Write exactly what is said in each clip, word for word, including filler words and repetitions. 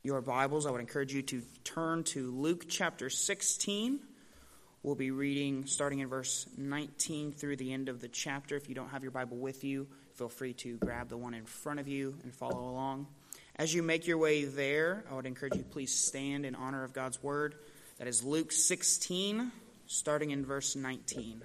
your Bibles, I would encourage you to turn to Luke chapter sixteen. We'll be reading starting in verse nineteen through the end of the chapter. If you don't have your Bible with you, feel free to grab the one in front of you and follow along. As you make your way there, I would encourage you to please stand in honor of God's word. That is Luke sixteen, starting in verse nineteen.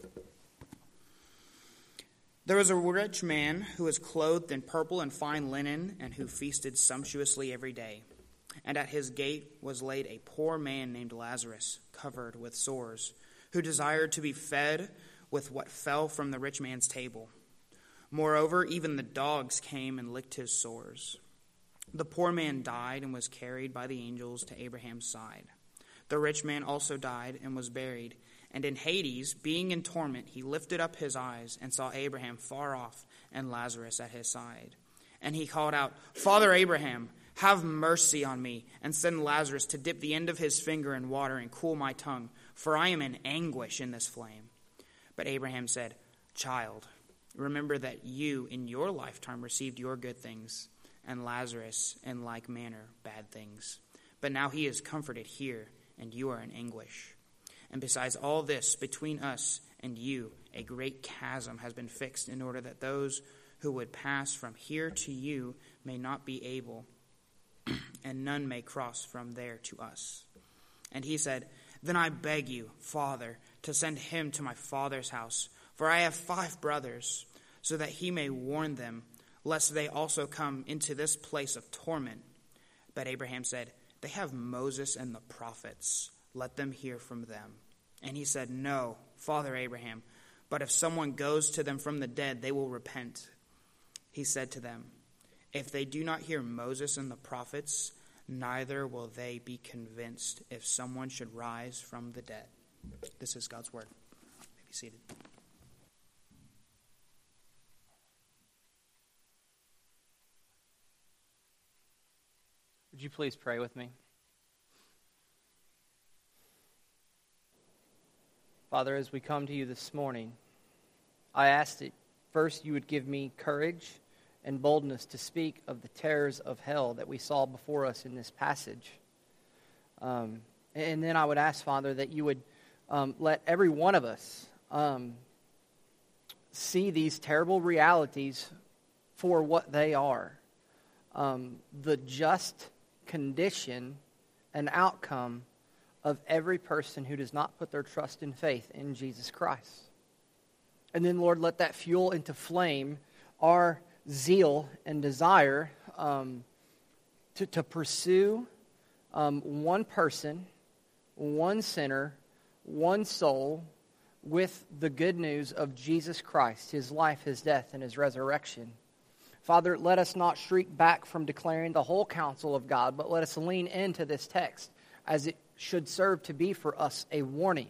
There was a rich man who was clothed in purple and fine linen, and who feasted sumptuously every day. And at his gate was laid a poor man named Lazarus, covered with sores, who desired to be fed with what fell from the rich man's table. Moreover, even the dogs came and licked his sores. The poor man died and was carried by the angels to Abraham's side. The rich man also died and was buried. And in Hades, being in torment, he lifted up his eyes and saw Abraham far off and Lazarus at his side. And he called out, "Father Abraham, have mercy on me, and send Lazarus to dip the end of his finger in water and cool my tongue, for I am in anguish in this flame." But Abraham said, "Child, remember that you in your lifetime received your good things, and Lazarus in like manner bad things. But now he is comforted here, and you are in anguish. And besides all this, between us and you, a great chasm has been fixed, in order that those who would pass from here to you may not be able, and none may cross from there to us." And he said, "Then I beg you, Father, to send him to my father's house, for I have five brothers, so that he may warn them, lest they also come into this place of torment." But Abraham said, "They have Moses and the prophets. Let them hear from them." And he said, "No, Father Abraham, but if someone goes to them from the dead, they will repent." He said to them, "If they do not hear Moses and the prophets, neither will they be convinced if someone should rise from the dead." This is God's word. You may be seated. Would you please pray with me? Father, as we come to you this morning, I ask that first you would give me courage and boldness to speak of the terrors of hell that we saw before us in this passage. Um, and then I would ask, Father, that you would um, let every one of us um, see these terrible realities for what they are. Um, the just condition and outcome of every person who does not put their trust and faith in Jesus Christ. And then, Lord, let that fuel into flame our zeal and desire um, to, to pursue um, one person, one sinner, one soul with the good news of Jesus Christ, his life, his death, and his resurrection. Father, let us not shriek back from declaring the whole counsel of God, but let us lean into this text as it should serve to be for us a warning.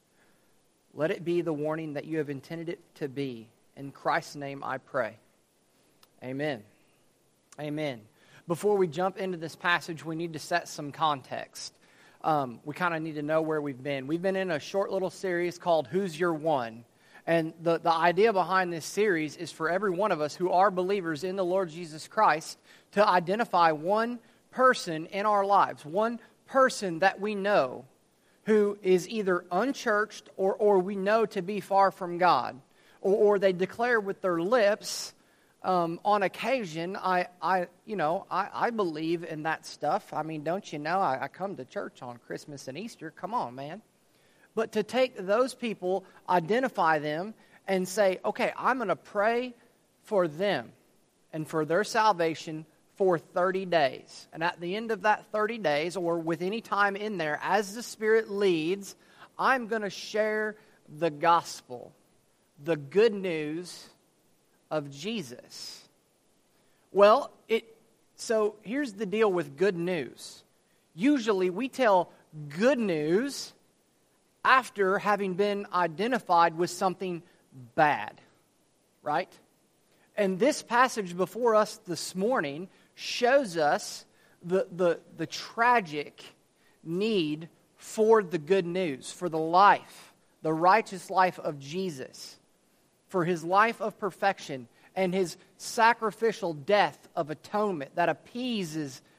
Let it be the warning that you have intended it to be. In Christ's name I pray. Amen. Amen. Before we jump into this passage, we need to set some context. Um, we kind of need to know where we've been. We've been in a short little series called Who's Your One? And the, the idea behind this series is for every one of us who are believers in the Lord Jesus Christ to identify one person in our lives, one person that we know who is either unchurched or, or we know to be far from God, or, or they declare with their lips um, on occasion, I, I, you know, I, I believe in that stuff. I mean, don't you know, I, I come to church on Christmas and Easter. Come on, man. But to take those people, identify them, and say, okay, I'm going to pray for them and for their salvation for thirty days. And at the end of that thirty days, or with any time in there, as the Spirit leads, I'm going to share the gospel, the good news of Jesus. Well, it so here's the deal with good news. Usually we tell good news after having been identified with something bad, right? And this passage before us this morning shows us the, the, the tragic need for the good news, for the life, the righteous life of Jesus, for his life of perfection and his sacrificial death of atonement that appeases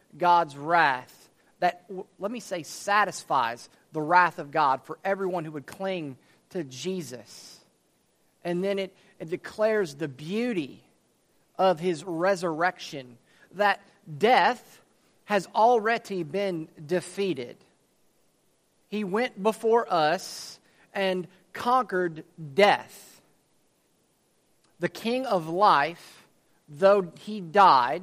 God's wrath, that, let me say, satisfies the wrath of God for everyone who would cling to Jesus. And then it, it declares the beauty of his resurrection, that death has already been defeated. He went before us and conquered death. The King of life, though he died,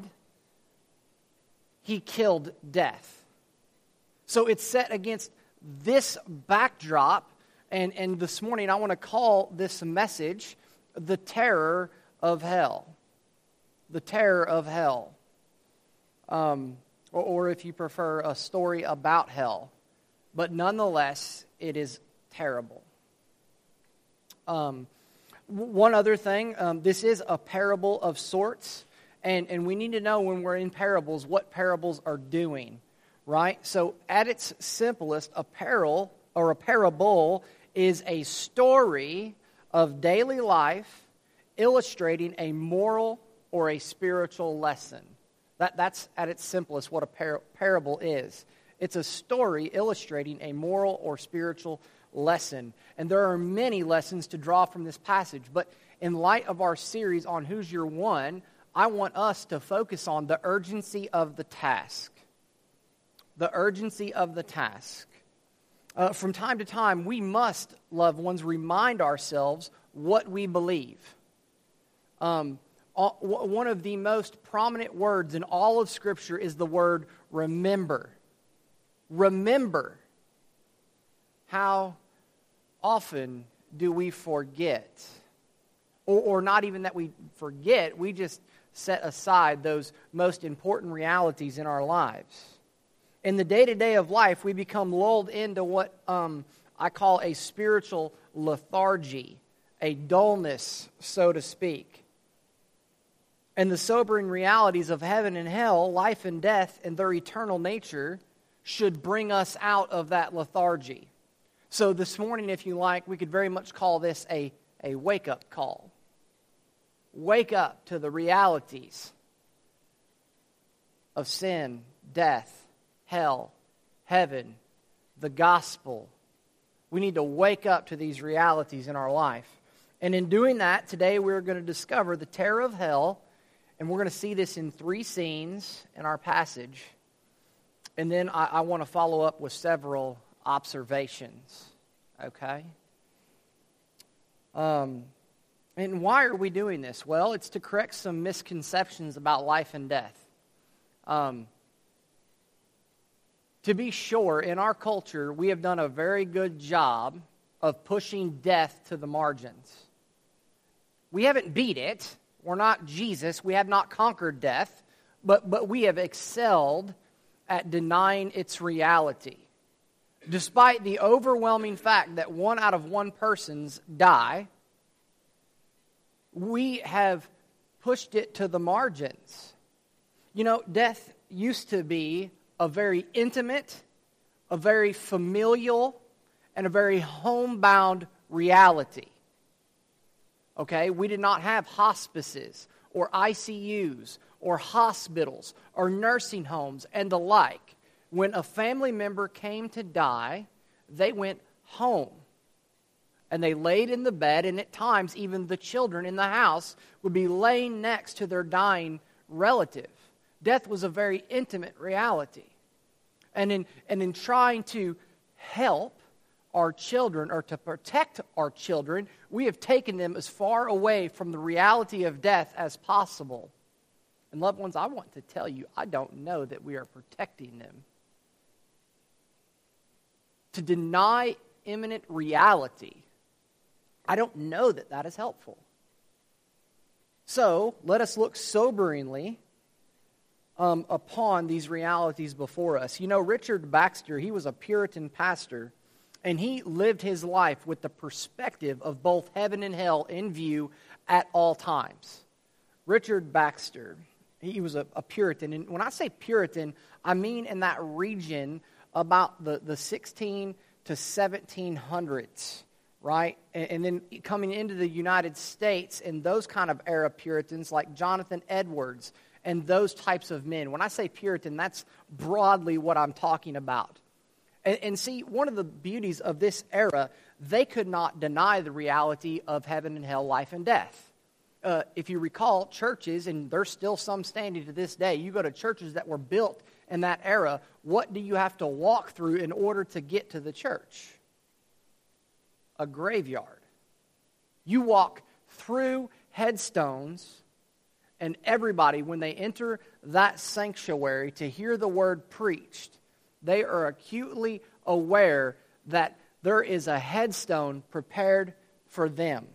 he killed death. So it's set against this backdrop, and, and this morning I want to call this message the terror of hell. The terror of hell. Um, or, or if you prefer, a story about hell. But nonetheless, it is terrible. Um, w- one other thing, um, this is a parable of sorts, and, and we need to know when we're in parables what parables are doing, right? So at its simplest, a parable or a parable is a story of daily life illustrating a moral or a spiritual lesson. That, that's at its simplest what a par- parable is. It's a story illustrating a moral or spiritual lesson. And there are many lessons to draw from this passage. But in light of our series on Who's Your One, I want us to focus on the urgency of the task. The urgency of the task. Uh, from time to time, we must, loved ones, remind ourselves what we believe. Um, one of the most prominent words in all of Scripture is the word remember. Remember. How often do we forget? Or, or not even that we forget, we just set aside those most important realities in our lives. In the day-to-day of life, we become lulled into what um, I call a spiritual lethargy, a dullness, so to speak. And the sobering realities of heaven and hell, life and death, and their eternal nature should bring us out of that lethargy. So this morning, if you like, we could very much call this a, a wake-up call. Wake up to the realities of sin, death, hell, heaven, the gospel. We need to wake up to these realities in our life. And in doing that, today we're going to discover the terror of hell. And we're going to see this in three scenes in our passage. And then I, I want to follow up with several observations. Okay? Um, and why are we doing this? Well, it's to correct some misconceptions about life and death. Um, to be sure, in our culture, we have done a very good job of pushing death to the margins. We haven't beat it. We're not Jesus. We have not conquered death, but, but we have excelled at denying its reality. Despite the overwhelming fact that one out of one persons die, we have pushed it to the margins. You know, death used to be a very intimate, a very familial, and a very homebound reality. Okay, we did not have hospices or I C Us or hospitals or nursing homes and the like. When a family member came to die, they went home. And they laid in the bed, and at times even the children in the house would be laying next to their dying relative. Death was a very intimate reality. And in, and in trying to help our children, or to protect our children, we have taken them as far away from the reality of death as possible. And loved ones, I want to tell you, I don't know that we are protecting them. To deny imminent reality, I don't know that that is helpful. So, let us look soberingly um, upon these realities before us. You know, Richard Baxter, he was a Puritan pastor, and he lived his life with the perspective of both heaven and hell in view at all times. Richard Baxter, he was a, a Puritan. And when I say Puritan, I mean in that region about the, the sixteen to seventeen hundreds, right? And, and then coming into the United States, and those kind of era Puritans like Jonathan Edwards and those types of men. When I say Puritan, that's broadly what I'm talking about. And, and see, one of the beauties of this era, they could not deny the reality of heaven and hell, life and death. Uh, if you recall, churches, and there's still some standing to this day, you go to churches that were built in that era, what do you have to walk through in order to get to the church? A graveyard. You walk through headstones, and everybody, when they enter that sanctuary to hear the word preached, they are acutely aware that there is a headstone prepared for them.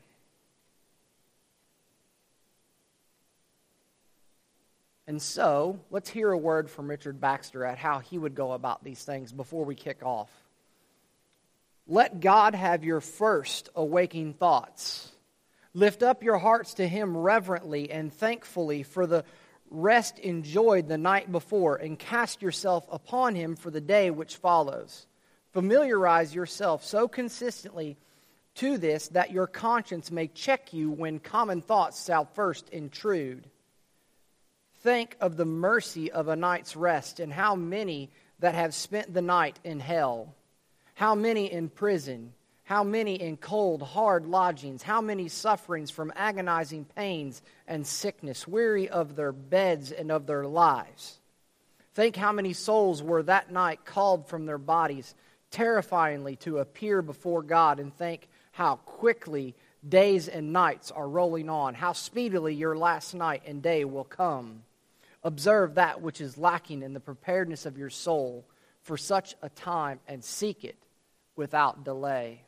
And so, let's hear a word from Richard Baxter at how he would go about these things before we kick off. Let God have your first awaking thoughts. Lift up your hearts to Him reverently and thankfully for the rest enjoyed the night before, and cast yourself upon Him for the day which follows. Familiarize yourself so consistently to this that your conscience may check you when common thoughts shall first intrude. Think of the mercy of a night's rest, and how many that have spent the night in hell. How many in prison, how many in cold, hard lodgings, how many sufferings from agonizing pains and sickness, weary of their beds and of their lives. Think how many souls were that night called from their bodies, terrifyingly to appear before God, and think how quickly days and nights are rolling on, how speedily your last night and day will come. Observe that which is lacking in the preparedness of your soul for such a time, and seek it without delay.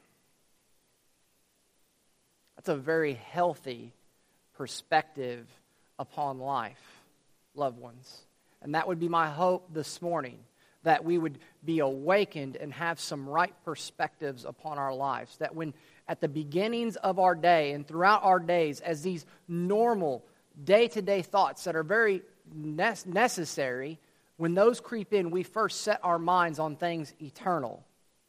That's a very healthy perspective upon life, loved ones. And that would be my hope this morning, that we would be awakened and have some right perspectives upon our lives. That when at the beginnings of our day and throughout our days, as these normal day-to-day thoughts that are very ne- necessary, when those creep in, we first set our minds on things eternal.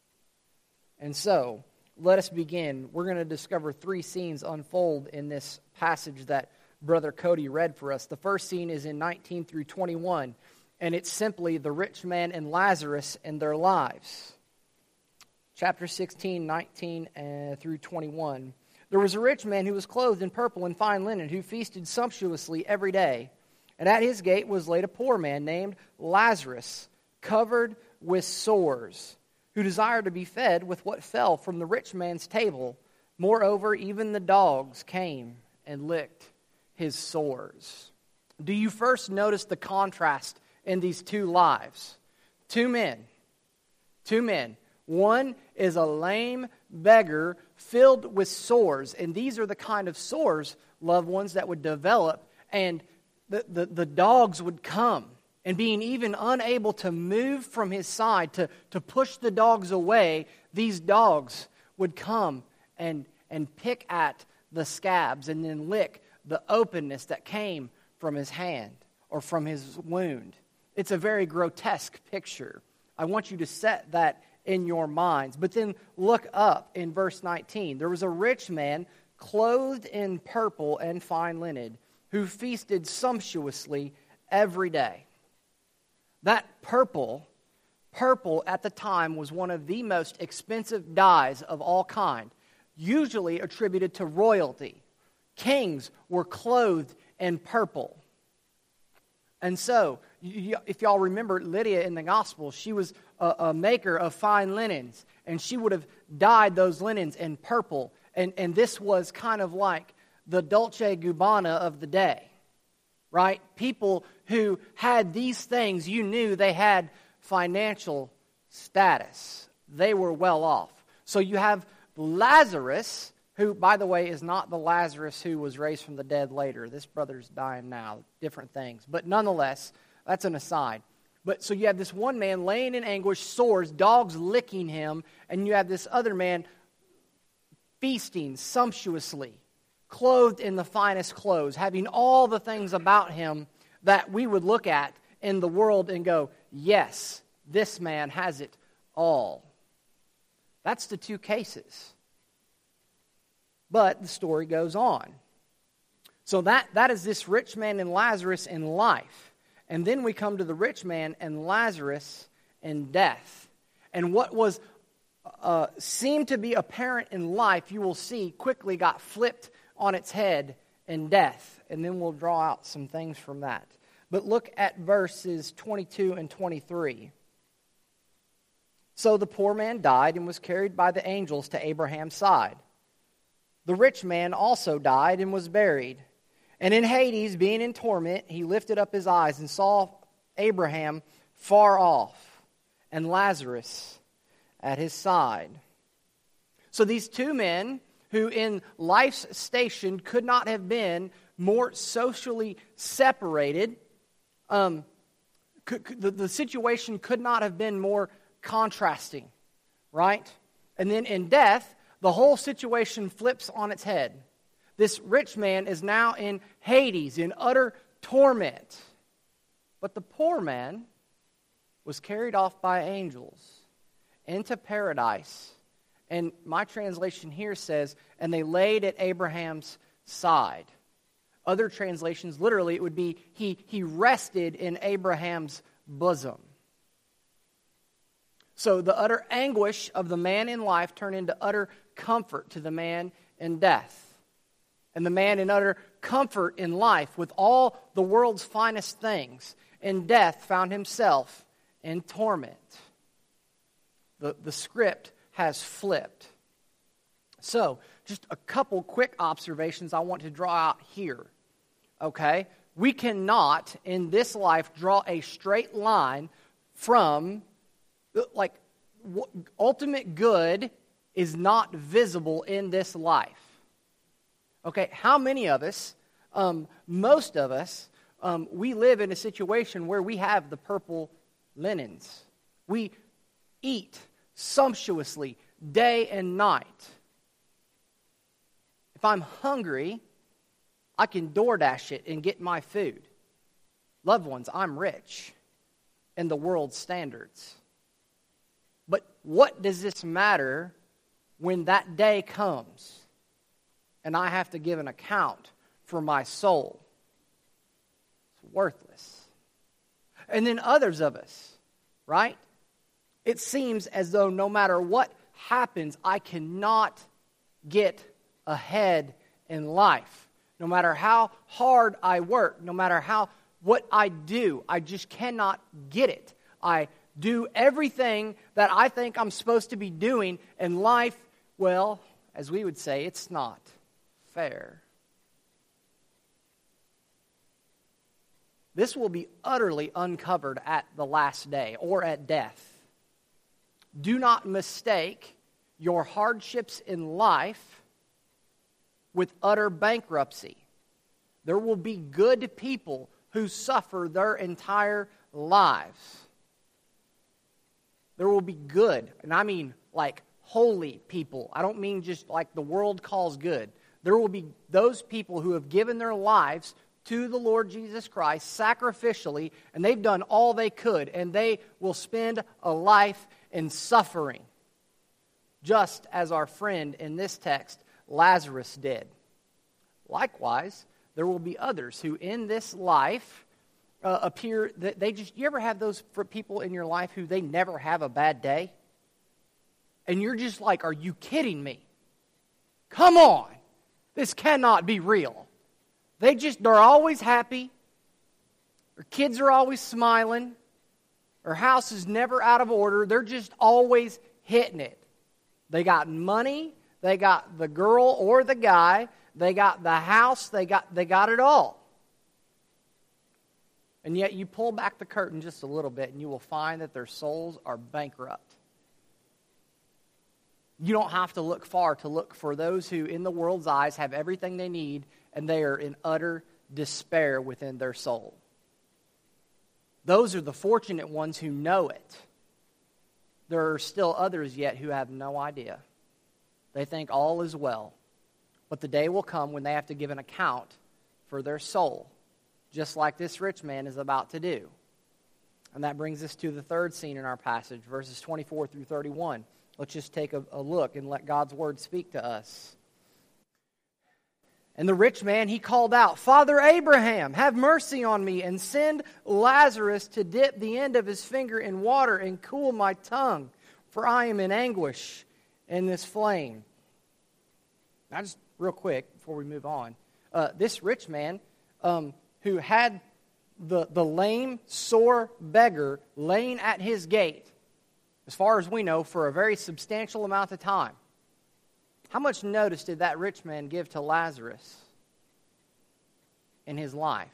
And so, let us begin. We're going to discover three scenes unfold in this passage that Brother Cody read for us. The first scene is in nineteen through twenty-one, and it's simply the rich man and Lazarus and their lives. Chapter sixteen, nineteen uh, through twenty-one. There was a rich man who was clothed in purple and fine linen, who feasted sumptuously every day. And at his gate was laid a poor man named Lazarus, covered with sores, who desired to be fed with what fell from the rich man's table. Moreover, even the dogs came and licked his sores. Do you first notice the contrast in these two lives? Two men. Two men. One is a lame beggar filled with sores. And these are the kind of sores, loved ones, that would develop, and the, the, the dogs would come. And being even unable to move from his side to, to push the dogs away, these dogs would come and, and pick at the scabs and then lick the openness that came from his hand or from his wound. It's a very grotesque picture. I want you to set that in your minds. But then look up in verse nineteen. There was a rich man clothed in purple and fine linen, who feasted sumptuously every day. That purple, purple at the time was one of the most expensive dyes of all kind, usually attributed to royalty. Kings were clothed in purple. And so, if y'all remember Lydia in the Gospel, she was a, a maker of fine linens, and she would have dyed those linens in purple. And, and this was kind of like the Dolce Gabbana of the day, right? People who had these things, you knew they had financial status. They were well off. So you have Lazarus, who, by the way, is not the Lazarus who was raised from the dead later. This brother's dying now, different things. But nonetheless, that's an aside. But so you have this one man laying in anguish, sores, dogs licking him, and you have this other man feasting sumptuously, clothed in the finest clothes, having all the things about him that we would look at in the world and go, yes, this man has it all. That's the two cases. But the story goes on. So that, that is this rich man and Lazarus in life. And then we come to the rich man and Lazarus in death. And what was uh, seemed to be apparent in life, you will see, quickly got flipped on its head in death. And then we'll draw out some things from that. But look at verses twenty-two and twenty-three. So the poor man died and was carried by the angels to Abraham's side. The rich man also died and was buried. And in Hades, being in torment, he lifted up his eyes and saw Abraham far off and Lazarus at his side. So these two men, who in life's station could not have been more socially separated, um, could, could, the, the situation could not have been more contrasting, right? And then in death, the whole situation flips on its head. This rich man is now in Hades, in utter torment. But the poor man was carried off by angels into paradise. And my translation here says, and they laid at Abraham's side. Other translations, literally, it would be, he, he rested in Abraham's bosom. So the utter anguish of the man in life turned into utter comfort to the man in death. And the man in utter comfort in life with all the world's finest things in death found himself in torment. The, the script has flipped. So, just a couple quick observations I want to draw out here. Okay? We cannot, in this life, draw a straight line from, like, ultimate good is not visible in this life. Okay, how many of us, um, most of us, um, we live in a situation where we have the purple linens. We eat sumptuously day and night. If I'm hungry, I can DoorDash it and get my food. Loved ones, I'm rich in the world's standards. But what does this matter when that day comes and I have to give an account for my soul? It's worthless. And then others of us, right? It seems as though no matter what happens, I cannot get ahead in life. No matter how hard I work, no matter how what I do, I just cannot get it. I do everything that I think I'm supposed to be doing, and life, well, as we would say, it's not fair. This will be utterly uncovered at the last day or at death. Do not mistake your hardships in life with utter bankruptcy. There will be good people who suffer their entire lives. There will be good, and I mean like holy people. I don't mean just like the world calls good. There will be those people who have given their lives to the Lord Jesus Christ sacrificially, and they've done all they could, and they will spend a life in suffering, just as our friend in this text, Lazarus, did. Likewise, there will be others who in this life uh, appear that they just, you ever have those for people in your life who they never have a bad day? And you're just like, are you kidding me? Come on. This cannot be real. They just, they're always happy. Their kids are always smiling. Their house is never out of order. They're just always hitting it. They got money. They got the girl or the guy. They got the house. They got, they got it all. And yet you pull back the curtain just a little bit and you will find that their souls are bankrupt. You don't have to look far to look for those who in the world's eyes have everything they need and they are in utter despair within their soul. Those are the fortunate ones who know it. There are still others yet who have no idea. They think all is well. But the day will come when they have to give an account for their soul, just like this rich man is about to do. And that brings us to the third scene in our passage, verses twenty-four through thirty-one. Let's just take a, a look and let God's word speak to us. And the rich man, he called out, Father Abraham, have mercy on me, and send Lazarus to dip the end of his finger in water and cool my tongue, for I am in anguish in this flame. Now, just real quick before we move on, uh, this rich man um, who had the, the lame, sore beggar laying at his gate, as far as we know, for a very substantial amount of time. How much notice did that rich man give to Lazarus in his life?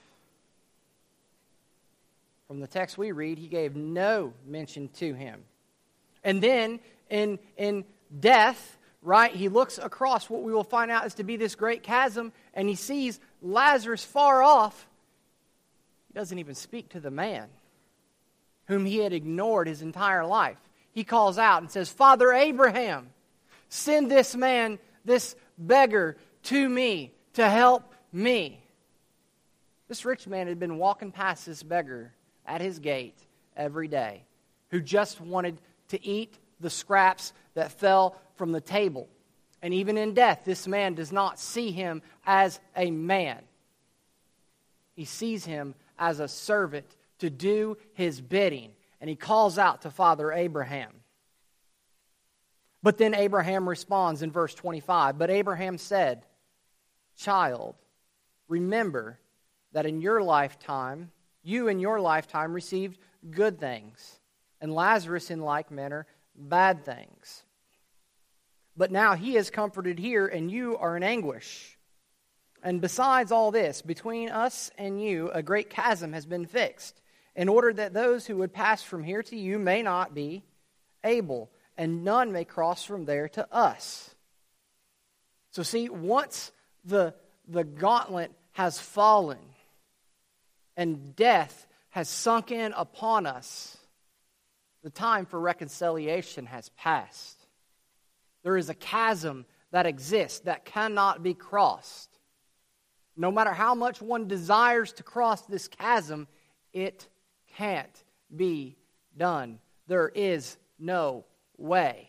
From the text we read, he gave no mention to him. And then in, in death, right, he looks across what we will find out is to be this great chasm, and he sees Lazarus far off. He doesn't even speak to the man whom he had ignored his entire life. He calls out and says, Father Abraham, send this man, this beggar, to me to help me. This rich man had been walking past this beggar at his gate every day, who just wanted to eat the scraps that fell from the table. And even in death, this man does not see him as a man. He sees him as a servant to do his bidding. And he calls out to Father Abraham. But then Abraham responds in verse twenty-five. But Abraham said, Child, remember that in your lifetime, you in your lifetime received good things, and Lazarus in like manner bad things. But now he is comforted here, and you are in anguish. And besides all this, between us and you, a great chasm has been fixed, in order that those who would pass from here to you may not be able, and none may cross from there to us. So see, once the, the gauntlet has fallen and death has sunk in upon us, the time for reconciliation has passed. There is a chasm that exists that cannot be crossed. No matter how much one desires to cross this chasm, it can't be done. There is no way.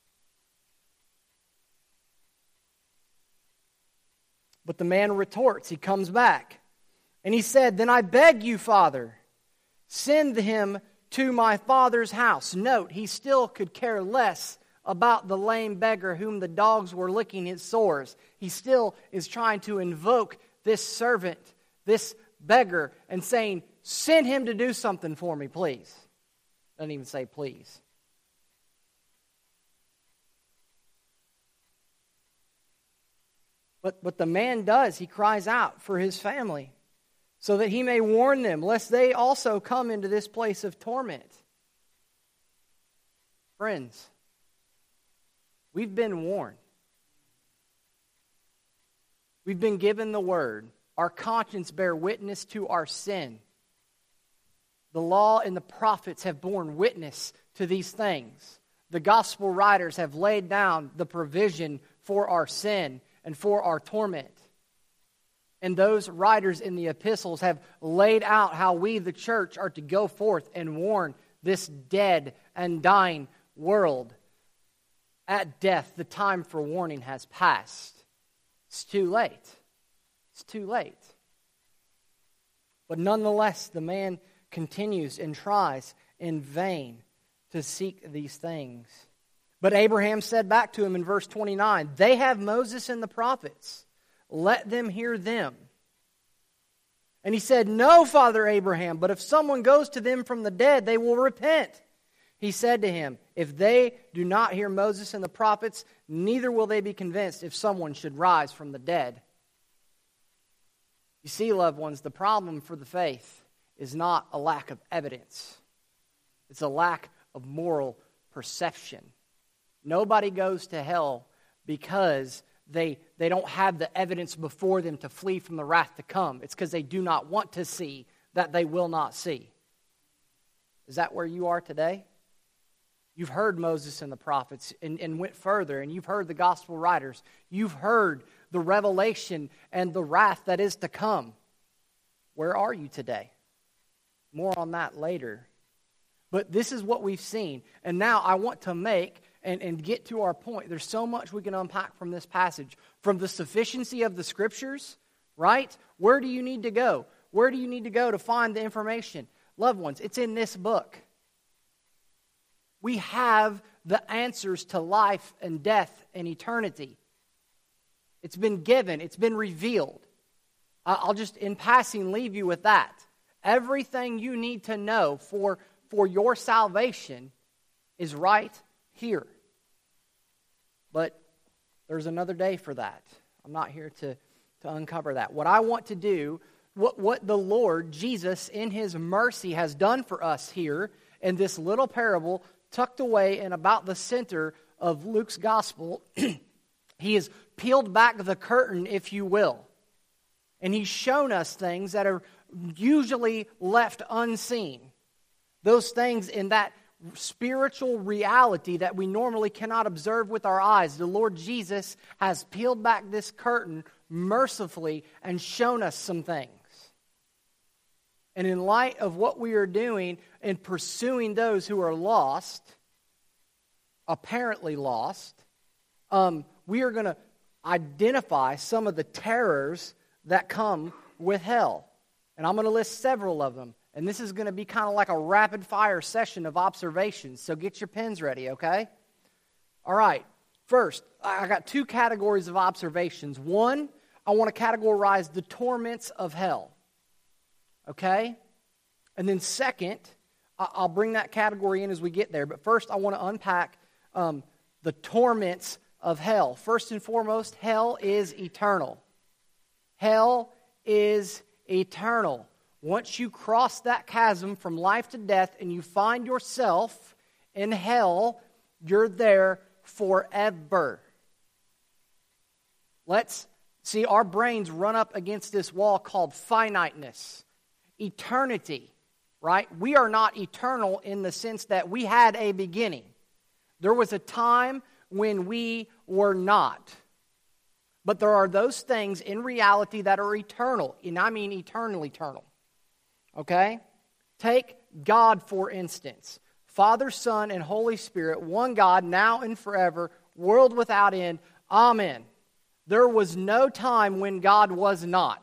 But the man retorts, he comes back, and he said, Then I beg you, Father, send him to my father's house. Note, he still could care less about the lame beggar whom the dogs were licking his sores. He still is trying to invoke this servant, this beggar, and saying, Send him to do something for me, please. Doesn't even say please. But, but the man does. He cries out for his family so that he may warn them, lest they also come into this place of torment. Friends, we've been warned. We've been given the word. Our conscience bear witness to our sin. The law and the prophets have borne witness to these things. The gospel writers have laid down the provision for our sin and for our torment. And those writers in the epistles have laid out how we, the church, are to go forth and warn this dead and dying world. At death, the time for warning has passed. It's too late. It's too late. But nonetheless, the man continues and tries in vain to seek these things. But Abraham said back to him in verse twenty-nine, They have Moses and the prophets. Let them hear them. And he said, No, Father Abraham, but if someone goes to them from the dead, they will repent. He said to him, If they do not hear Moses and the prophets, neither will they be convinced if someone should rise from the dead. You see, loved ones, the problem for the faith is not a lack of evidence. It's a lack of moral perception. Nobody goes to hell because they, they don't have the evidence before them to flee from the wrath to come. It's because they do not want to see that they will not see. Is that where you are today? You've heard Moses and the prophets and, and went further, and you've heard the gospel writers. You've heard the revelation and the wrath that is to come. Where are you today? More on that later. But this is what we've seen. And now I want to make and, and get to our point. There's so much we can unpack from this passage. From the sufficiency of the Scriptures, right? Where do you need to go? Where do you need to go to find the information? Loved ones, it's in this book. We have the answers to life and death and eternity. It's been given. It's been revealed. I'll just, in passing, leave you with that. Everything you need to know for, for your salvation is right here. But there's another day for that. I'm not here to, to uncover that. What I want to do, what, what the Lord, Jesus, in His mercy has done for us here in this little parable tucked away in about the center of Luke's gospel, He has peeled back the curtain, if you will. And He's shown us things that are usually left unseen. Those things in that spiritual reality that we normally cannot observe with our eyes. The Lord Jesus has peeled back this curtain mercifully and shown us some things. And in light of what we are doing in pursuing those who are lost, apparently lost, um, we are going to identify some of the terrors that come with hell. And I'm going to list several of them. And this is going to be kind of like a rapid-fire session of observations. So get your pens ready, okay? All right. First, I got two categories of observations. One, I want to categorize the torments of hell. Okay? And then second, I'll bring that category in as we get there. But first, I want to unpack um, the torments of hell. First and foremost, hell is eternal. Hell is eternal. Once you cross that chasm from life to death and you find yourself in hell, you're there forever. Let's see, our brains run up against this wall called finiteness, eternity, right? We are not eternal in the sense that we had a beginning. There was a time when we were not. But there are those things in reality that are eternal, and I mean eternal, eternal. Okay? Take God, for instance. Father, Son, and Holy Spirit, one God, now and forever, world without end. Amen. There was no time when God was not.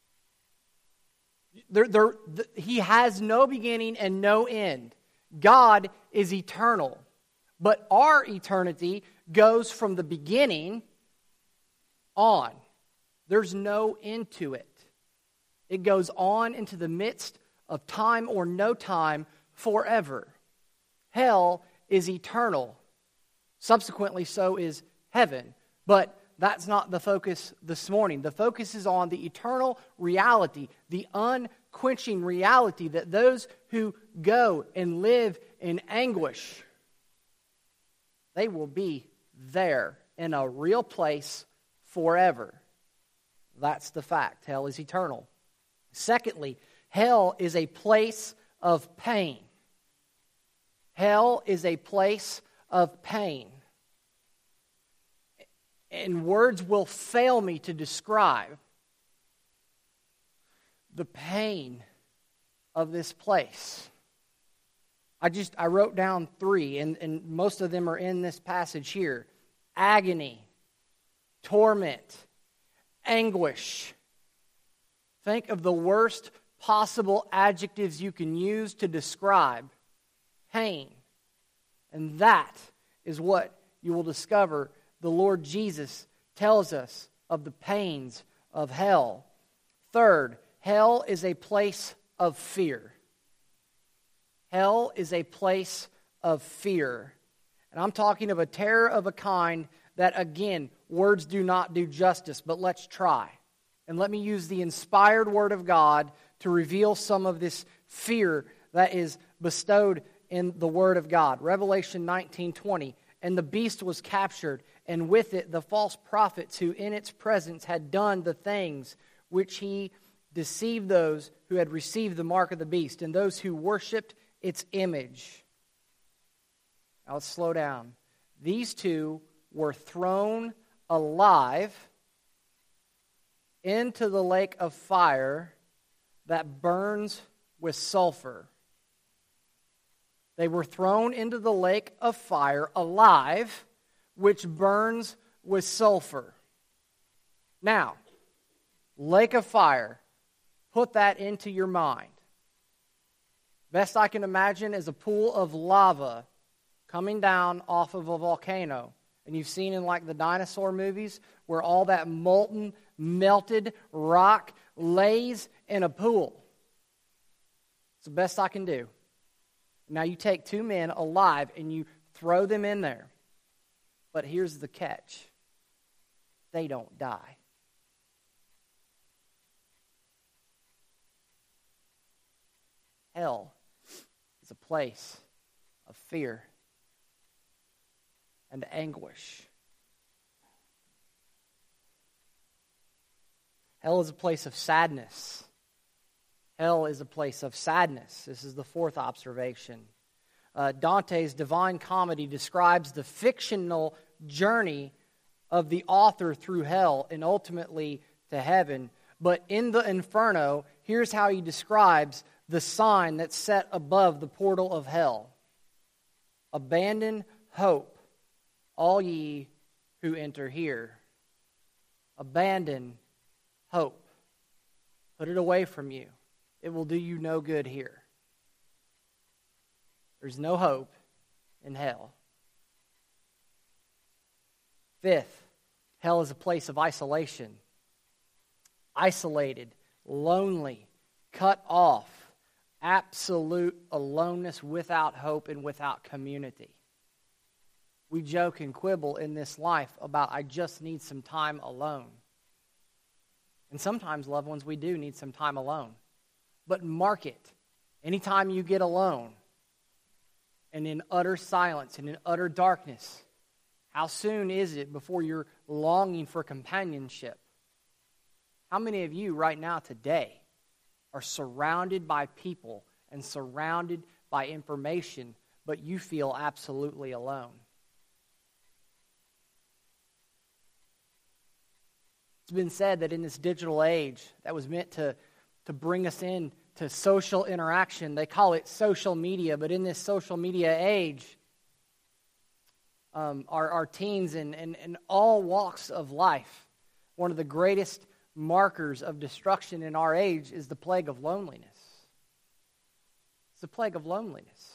There, there, th- he has no beginning and no end. God is eternal. But our eternity goes from the beginning on. There's no end to it. It goes on into the midst of time or no time forever. Hell is eternal. Subsequently, so is heaven. But that's not the focus this morning. The focus is on the eternal reality, the unquenching reality that those who go and live in anguish, they will be there in a real place forever. That's the fact. Hell is eternal. Secondly, hell is a place of pain. Hell is a place of pain. And words will fail me to describe the pain of this place. I just, I wrote down three, and, and most of them are in this passage here. Agony, torment, anguish. Think of the worst possible adjectives you can use to describe pain. And that is what you will discover the Lord Jesus tells us of the pains of hell. Third, hell is a place of fear. Hell is a place of fear. And I'm talking of a terror of a kind that, again, words do not do justice, but let's try. And let me use the inspired Word of God to reveal some of this fear that is bestowed in the Word of God. Revelation nineteen twenty. And the beast was captured, and with it the false prophets who in its presence had done the things which he deceived those who had received the mark of the beast, and those who worshipped its image. Now let's slow down. These two were thrown alive into the lake of fire that burns with sulfur. They were thrown into the lake of fire alive, which burns with sulfur. Now, lake of fire, put that into your mind. Best I can imagine is a pool of lava coming down off of a volcano. And you've seen in like the dinosaur movies where all that molten, melted rock lays in a pool. It's the best I can do. Now you take two men alive and you throw them in there. But here's the catch. They don't die. Hell is a place of fear and anguish. Hell is a place of sadness. Hell is a place of sadness. This is the fourth observation. Uh, Dante's Divine Comedy describes the fictional journey of the author through hell and ultimately to heaven. But in the Inferno, here's how he describes the sign that's set above the portal of hell. Abandon hope, all ye who enter here. Abandon hope. Put it away from you. It will do you no good here. There's no hope in hell. Fifth, hell is a place of isolation. Isolated, lonely, cut off, absolute aloneness without hope and without community. We joke and quibble in this life about, I just need some time alone. And sometimes, loved ones, we do need some time alone. But mark it. Anytime you get alone and in utter silence and in utter darkness, how soon is it before you're longing for companionship? How many of you right now today are surrounded by people and surrounded by information, but you feel absolutely alone? It's been said that in this digital age that was meant to, to bring us in to social interaction, they call it social media, but in this social media age, um, our, our teens and, and, and all walks of life, one of the greatest markers of destruction in our age is the plague of loneliness. It's the plague of loneliness.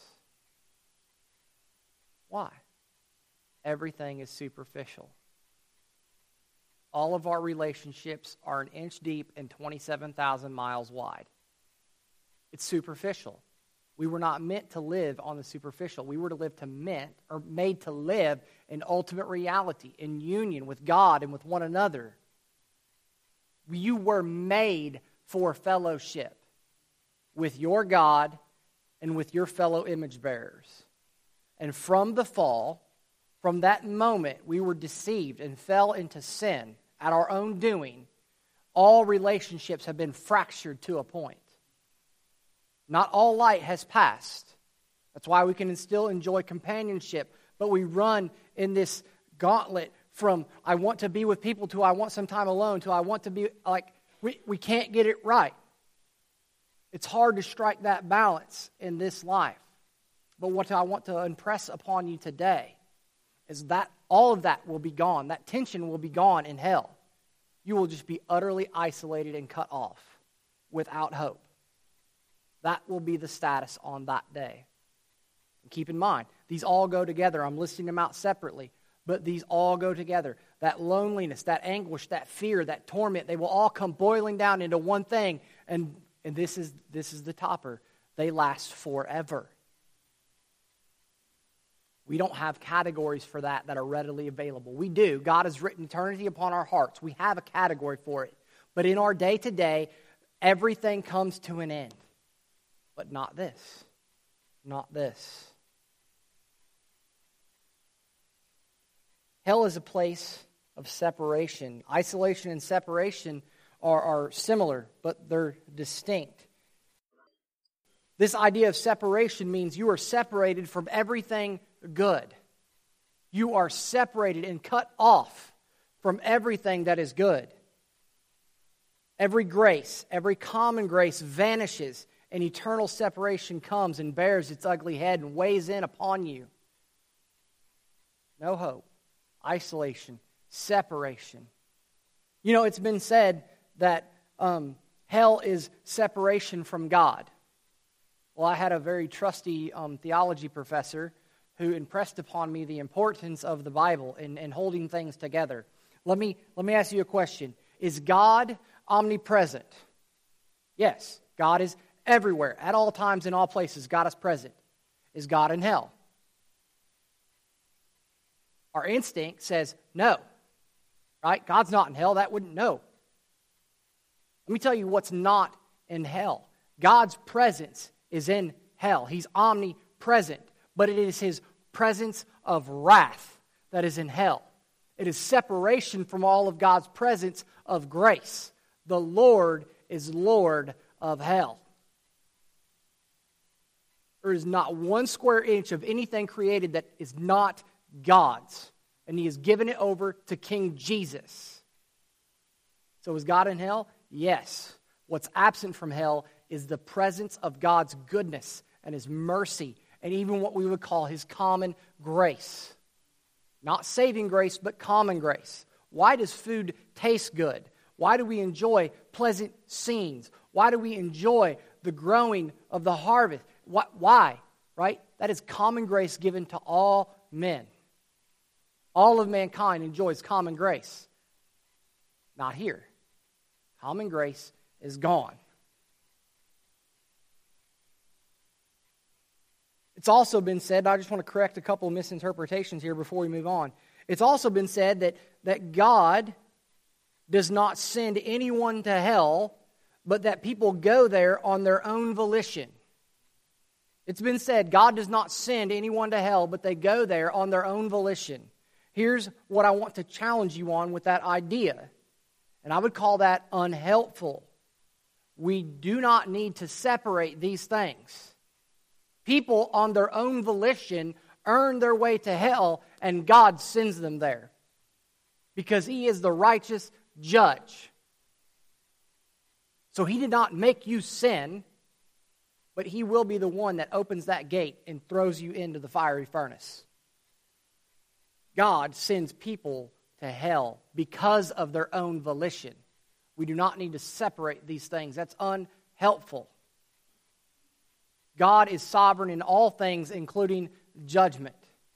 Why? Everything is superficial. All of our relationships are an inch deep and twenty-seven thousand miles wide. It's superficial. We were not meant to live on the superficial. We were to live to meant or made to live in ultimate reality, in union with God and with one another. You were made for fellowship with your God and with your fellow image bearers. And from the fall, from that moment, we were deceived and fell into sin at our own doing. All relationships have been fractured to a point. Not all light has passed. That's why we can still enjoy companionship, but we run in this gauntlet from I want to be with people to I want some time alone to I want to be like, we, we can't get it right. It's hard to strike that balance in this life. But what I want to impress upon you today is that all of that will be gone. That tension will be gone in hell. You will just be utterly isolated and cut off without hope. That will be the status on that day. And keep in mind, these all go together. I'm listing them out separately, but these all go together. That loneliness, that anguish, that fear, that torment, they will all come boiling down into one thing. And, and this is, this is the topper. They last forever. We don't have categories for that that are readily available. We do. God has written eternity upon our hearts. We have a category for it. But in our day-to-day, everything comes to an end. But not this. Not this. Hell is a place of separation. Isolation and separation are, are similar, but they're distinct. This idea of separation means you are separated from everything good. You are separated and cut off from everything that is good. Every grace, every common grace vanishes and eternal separation comes and bears its ugly head and weighs in upon you. No hope, isolation, separation. You know, it's been said that um, hell is separation from God. Well, I had a very trusty um, theology professor who impressed upon me the importance of the Bible and, and holding things together. Let me, let me ask you a question. Is God omnipresent? Yes, God is everywhere, at all times, in all places. God is present. Is God in hell? Our instinct says no, right? God's not in hell. That wouldn't know. Let me tell you what's not in hell. God's presence is in hell. He's omnipresent, but it is His presence of wrath that is in hell. It is separation from all of God's presence of grace. The Lord is Lord of hell. There is not one square inch of anything created that is not God's, and He has given it over to King Jesus. So is God in hell? Yes. What's absent from hell is the presence of God's goodness and His mercy, and even what we would call His common grace. Not saving grace, but common grace. Why does food taste good? Why do we enjoy pleasant scenes? Why do we enjoy the growing of the harvest? Why? Right? That is common grace given to all men. All of mankind enjoys common grace. Not here. Common grace is gone. It's also been said, I just want to correct a couple of misinterpretations here before we move on. It's also been said that, that God does not send anyone to hell, but that people go there on their own volition. It's been said God does not send anyone to hell, but they go there on their own volition. Here's what I want to challenge you on with that idea, and I would call that unhelpful. We do not need to separate these things. People on their own volition earn their way to hell, and God sends them there because He is the righteous judge. So He did not make you sin, but He will be the one that opens that gate and throws you into the fiery furnace. God sends people to hell because of their own volition. We do not need to separate these things. That's unhelpful. God is sovereign in all things, including judgment.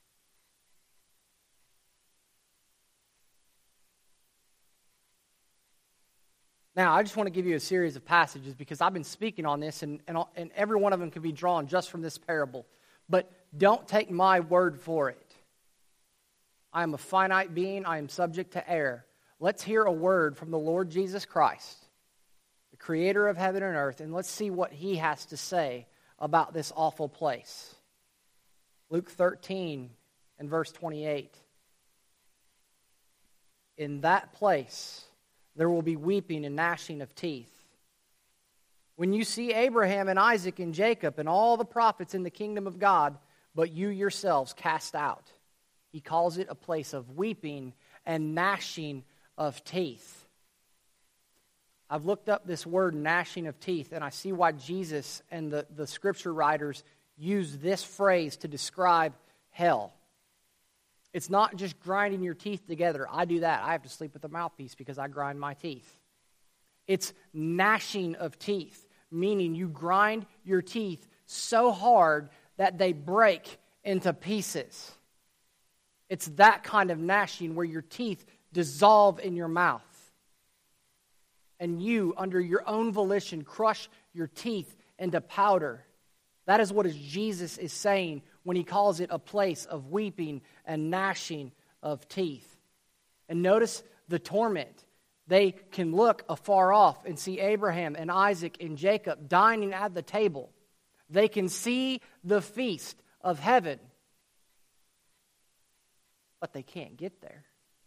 Now, I just want to give you a series of passages because I've been speaking on this, and, and, and every one of them can be drawn just from this parable. But don't take my word for it. I am a finite being. I am subject to error. Let's hear a word from the Lord Jesus Christ, the creator of heaven and earth, and let's see what He has to say about this awful place. Luke thirteen and verse twenty-eight. In that place there will be weeping and gnashing of teeth. When you see Abraham and Isaac and Jacob and all the prophets in the kingdom of God, but you yourselves cast out. He calls it a place of weeping and gnashing of teeth. I've looked up this word gnashing of teeth, and I see why Jesus and the, the scripture writers use this phrase to describe hell. It's not just grinding your teeth together. I do that. I have to sleep with a mouthpiece because I grind my teeth. It's gnashing of teeth, meaning you grind your teeth so hard that they break into pieces. It's that kind of gnashing where your teeth dissolve in your mouth. And you, under your own volition, crush your teeth into powder. That is what Jesus is saying when He calls it a place of weeping and gnashing of teeth. And notice the torment. They can look afar off and see Abraham and Isaac and Jacob dining at the table. They can see the feast of heaven. But they can't get there.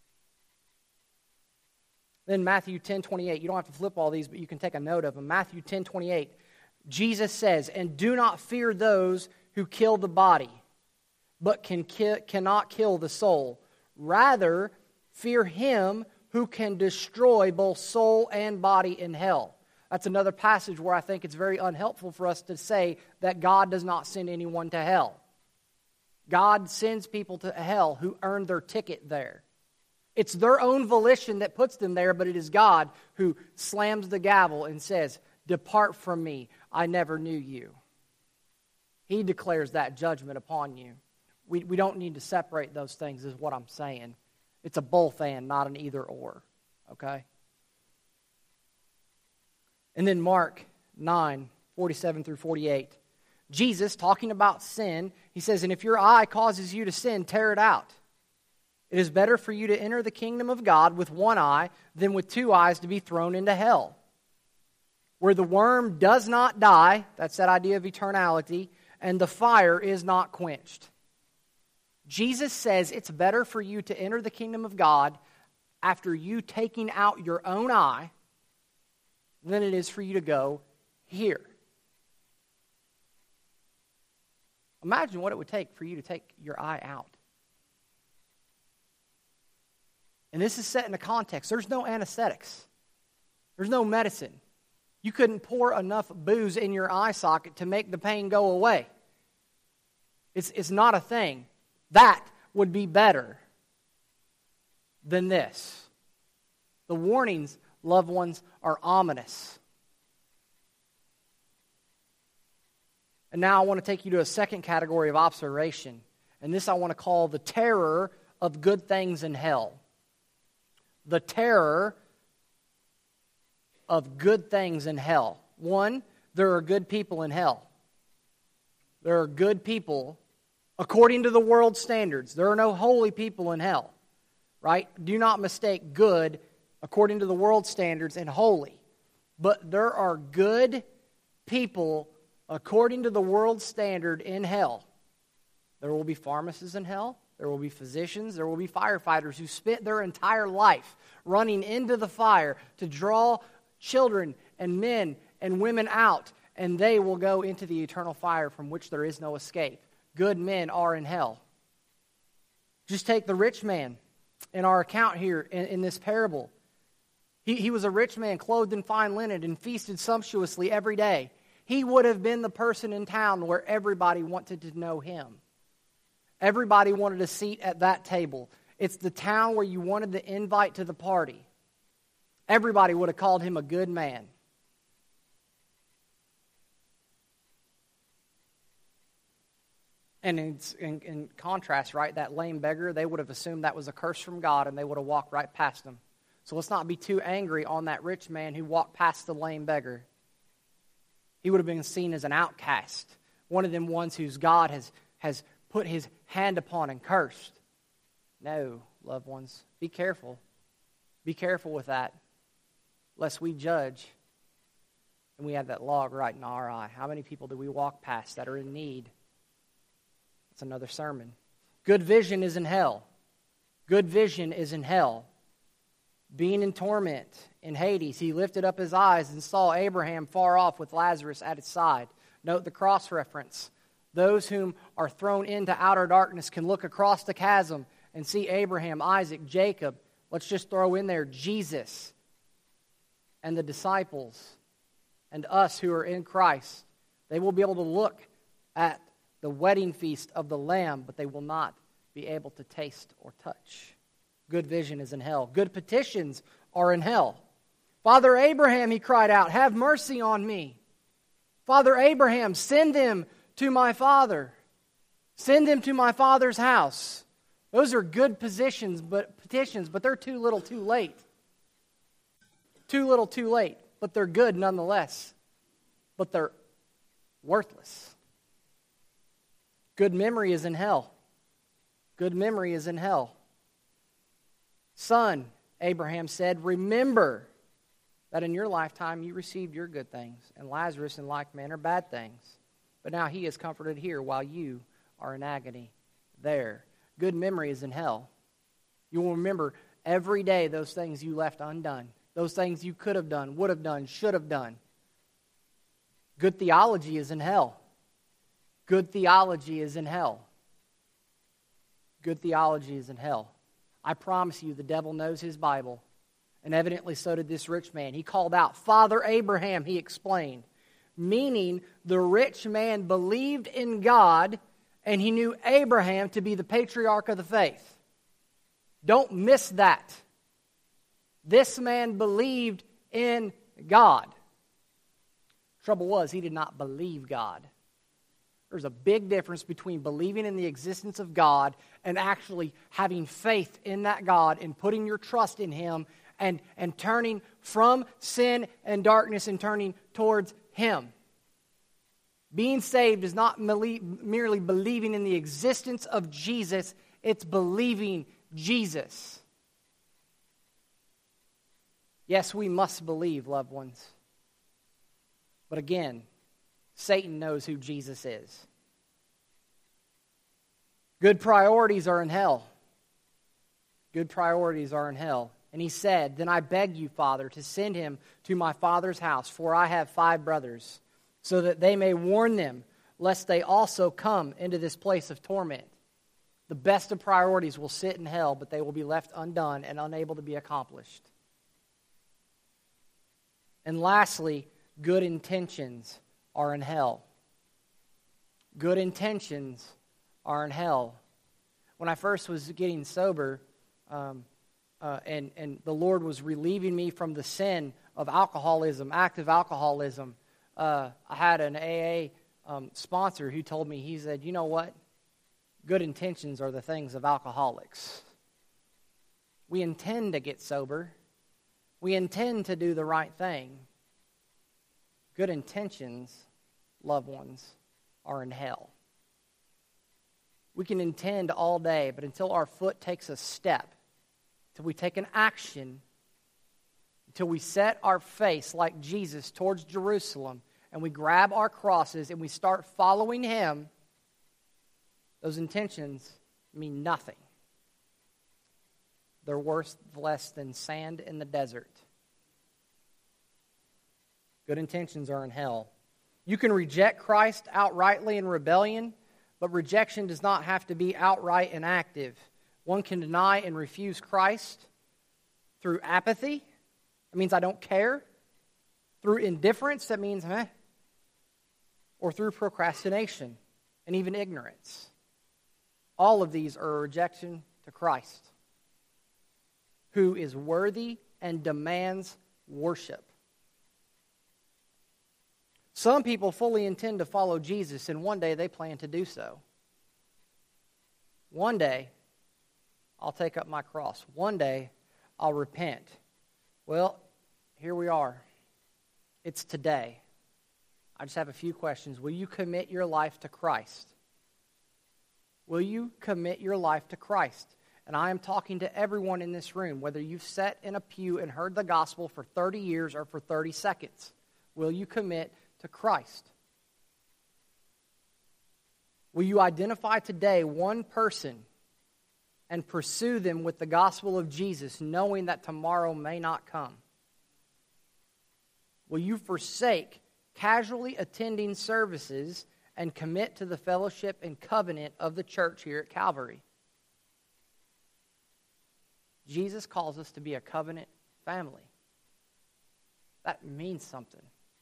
Then Matthew ten twenty-eight. You don't have to flip all these, but you can take a note of them. Matthew ten twenty-eight. Jesus says, "And do not fear those who kill the body, but can ki- cannot kill the soul. Rather, fear Him who can destroy both soul and body in hell." That's another passage where I think it's very unhelpful for us to say that God does not send anyone to hell. God sends people to hell who earned their ticket there. It's their own volition that puts them there, but it is God who slams the gavel and says, "Depart from me, I never knew you." He declares that judgment upon you. We, we don't need to separate those things, is what I'm saying. It's a both and, not an either or. Okay? And then Mark nine, forty-seven through forty-eight. Jesus, talking about sin, he says, "And if your eye causes you to sin, tear it out. It is better for you to enter the kingdom of God with one eye than with two eyes to be thrown into hell, where the worm does not die," that's that idea of eternality, "and the fire is not quenched." Jesus says it's better for you to enter the kingdom of God after you taking out your own eye than it is for you to go here. Imagine what it would take for you to take your eye out. And this is set in a context. There's no anesthetics. There's no medicine. You couldn't pour enough booze in your eye socket to make the pain go away. It's, it's not a thing. That would be better than this. The warnings, loved ones, are ominous. And now I want to take you to a second category of observation. And this I want to call the terror of good things in hell. The terror of good things in hell. One, there are good people in hell. There are good people according to the world's standards. There are no holy people in hell. Right? Do not mistake good according to the world's standards and holy. But there are good people according to the world's standard in hell. There will be pharmacists in hell. There will be physicians. There will be firefighters who spent their entire life running into the fire to draw children and men and women out, and they will go into the eternal fire from which there is no escape. Good men are in hell. Just take the rich man in our account here in, in this parable. He, he was a rich man clothed in fine linen and feasted sumptuously every day. He would have been the person in town where everybody wanted to know him. Everybody wanted a seat at that table. It's the town where you wanted the invite to the party. Everybody would have called him a good man. And in, in, in contrast, right, that lame beggar, they would have assumed that was a curse from God and they would have walked right past him. So let's not be too angry on that rich man who walked past the lame beggar. He would have been seen as an outcast, one of them ones whose God has, has put his hand upon and cursed. No, loved ones, be careful. Be careful with that, lest we judge and we have that log right in our eye. How many people do we walk past that are in need? That's another sermon. Good vision is in hell. Good vision is in hell. Being in torment in Hades, he lifted up his eyes and saw Abraham far off with Lazarus at his side. Note the cross reference. Those whom are thrown into outer darkness can look across the chasm and see Abraham, Isaac, Jacob. Let's just throw in there Jesus and the disciples and us who are in Christ. They will be able to look at the wedding feast of the Lamb, but they will not be able to taste or touch. Good vision is in hell. Good petitions are in hell. Father Abraham, he cried out, have mercy on me. Father Abraham, send them to my father. Send them to my father's house. Those are good positions, but petitions, but they're too little too late. Too little too late, but they're good nonetheless. But they're worthless. Good memory is in hell. Good memory is in hell. Son, Abraham said, remember that in your lifetime you received your good things, and Lazarus in like manner bad things. But now he is comforted here while you are in agony there. Good memory is in hell. You will remember every day those things you left undone, those things you could have done, would have done, should have done. Good theology is in hell. Good theology is in hell. Good theology is in hell. I promise you, the devil knows his Bible, And evidently so did this rich man. He called out, "Father Abraham," he explained, meaning the rich man believed in God and he knew Abraham to be the patriarch of the faith. Don't miss that. This man believed in God. Trouble was, he did not believe God. There's a big difference between believing in the existence of God and actually having faith in that God and putting your trust in Him and, and turning from sin and darkness and turning towards Him. Being saved is not merely believing in the existence of Jesus, it's believing Jesus. Yes, we must believe, loved ones. But again, Satan knows who Jesus is. Good priorities are in hell. Good priorities are in hell. And he said, "Then I beg you, Father, to send him to my father's house, for I have five brothers, so that they may warn them, lest they also come into this place of torment." The best of priorities will sit in hell, but they will be left undone and unable to be accomplished. And lastly, good intentions are in hell. Good intentions are in hell. When I first was getting sober, um, uh, and, and the Lord was relieving me from the sin of alcoholism, active alcoholism, uh, I had an A A um, sponsor who told me, he said, "You know what? Good intentions are the things of alcoholics. We intend to get sober. We intend to do the right thing. Good intentions, loved ones, are in hell." We can intend all day, but until our foot takes a step, until we take an action, until we set our face like Jesus towards Jerusalem, and we grab our crosses and we start following Him, those intentions mean nothing. They're worth less than sand in the desert. Good intentions are in hell. You can reject Christ outrightly in rebellion, but rejection does not have to be outright and active. One can deny and refuse Christ through apathy. That means I don't care. Through indifference, that means, eh. Or through procrastination and even ignorance. All of these are a rejection to Christ, who is worthy and demands worship. Some people fully intend to follow Jesus, and one day they plan to do so. One day, I'll take up my cross. One day, I'll repent. Well, here we are. It's today. I just have a few questions. Will you commit your life to Christ? Will you commit your life to Christ? And I am talking to everyone in this room, whether you've sat in a pew and heard the gospel for thirty years or for thirty seconds. Will you commit to Christ? Will you identify today one person and pursue them with the gospel of Jesus, knowing that tomorrow may not come? Will you forsake casually attending services and commit to the fellowship and covenant of the church here at Calvary? Jesus calls us to be a covenant family. That means something.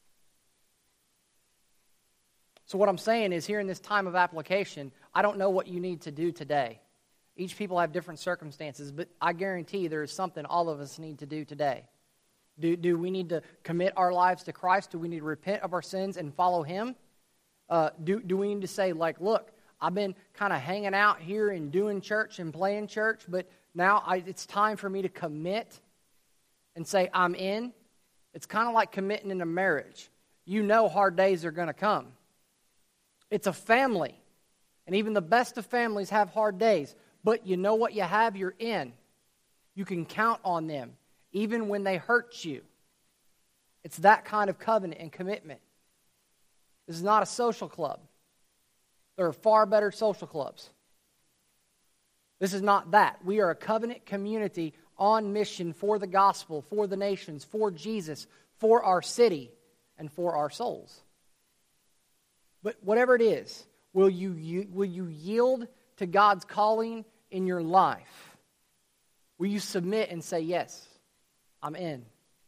So what I'm saying is, here in this time of application, I don't know what you need to do today. Each people have different circumstances, but I guarantee there is something all of us need to do today. Do, do we need to commit our lives to Christ? Do we need to repent of our sins and follow Him? Uh, do, do we need to say, like, look, I've been kind of hanging out here and doing church and playing church, but now I, it's time for me to commit and say, I'm in? It's kind of like committing in a marriage. You know hard days are going to come. It's a family. And even the best of families have hard days. But you know what you have? You're in. You can count on them, even when they hurt you. It's that kind of covenant and commitment. This is not a social club. There are far better social clubs. This is not that. We are a covenant community on mission for the gospel, for the nations, for Jesus, for our city, and for our souls. But whatever it is, will you, you, will you yield to God's calling in your life? Will you submit and say, yes, I'm in.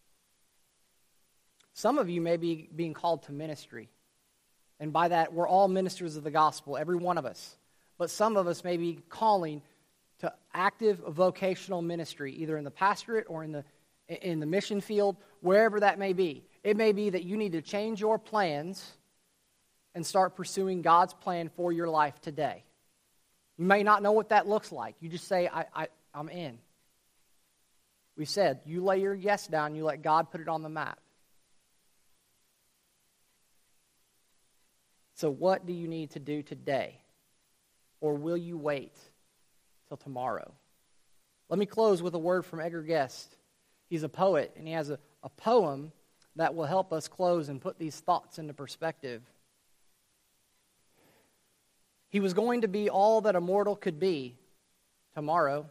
Some of you may be being called to ministry. And by that, we're all ministers of the gospel, every one of us. But some of us may be calling to active vocational ministry, either in the pastorate or in the in the mission field, wherever that may be. It may be that you need to change your plans and start pursuing God's plan for your life today. You may not know what that looks like. You just say, I, I, I'm in. We said, you lay your yes down, you let God put it on the map. So what do you need to do today? Or will you wait till tomorrow? Let me close with a word from Edgar Guest. He's a poet, and he has a, a poem that will help us close and put these thoughts into perspective. He was going to be all that a mortal could be tomorrow.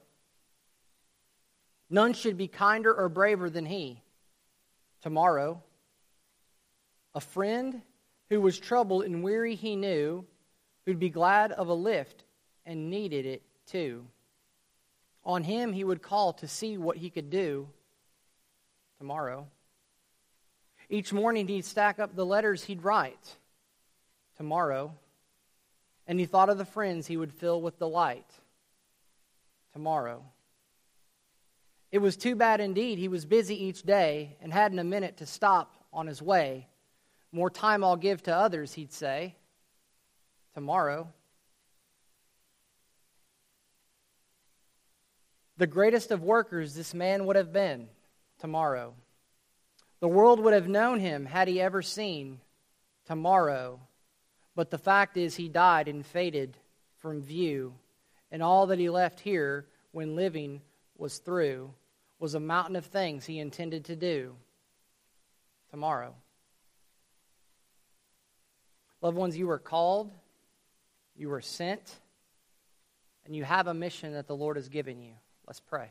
None should be kinder or braver than he tomorrow. A friend who was troubled and weary he knew, who'd be glad of a lift and needed it too. On him he would call to see what he could do tomorrow. Each morning he'd stack up the letters he'd write tomorrow. And he thought of the friends he would fill with delight tomorrow. It was too bad indeed he was busy each day and hadn't a minute to stop on his way. More time I'll give to others, he'd say, tomorrow. The greatest of workers this man would have been tomorrow. The world would have known him had he ever seen tomorrow. But the fact is he died and faded from view, and all that he left here when living was through was a mountain of things he intended to do tomorrow. Loved ones, you were called, you were sent, and you have a mission that the Lord has given you. Let's pray.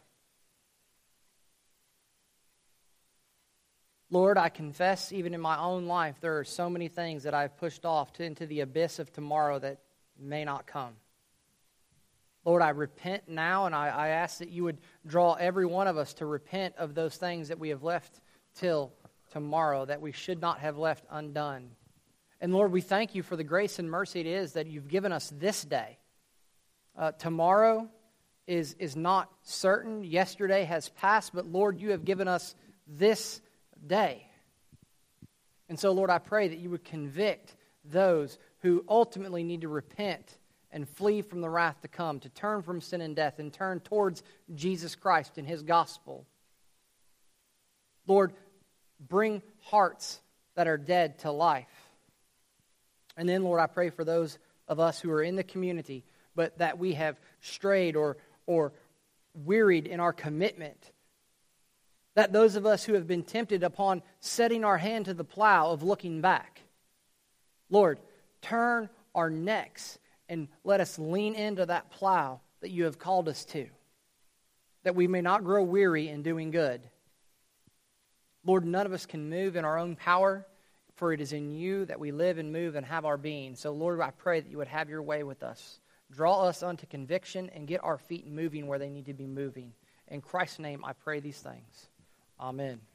Lord, I confess even in my own life there are so many things that I've pushed off to, into the abyss of tomorrow that may not come. Lord, I repent now, and I, I ask that you would draw every one of us to repent of those things that we have left till tomorrow, that we should not have left undone. And Lord, we thank you for the grace and mercy it is that you've given us this day. Uh, tomorrow is, is not certain. Yesterday has passed, but Lord, you have given us this day. And so, Lord, I pray that you would convict those who ultimately need to repent and flee from the wrath to come, to turn from sin and death and turn towards Jesus Christ and his gospel. Lord, bring hearts that are dead to life. And then, Lord, I pray for those of us who are in the community, but that we have strayed or, or wearied in our commitment. That those of us who have been tempted upon setting our hand to the plow of looking back, Lord, turn our necks and let us lean into that plow that you have called us to, that we may not grow weary in doing good. Lord, none of us can move in our own power, for it is in you that we live and move and have our being. So, Lord, I pray that you would have your way with us. Draw us unto conviction and get our feet moving where they need to be moving. In Christ's name, I pray these things. Amen.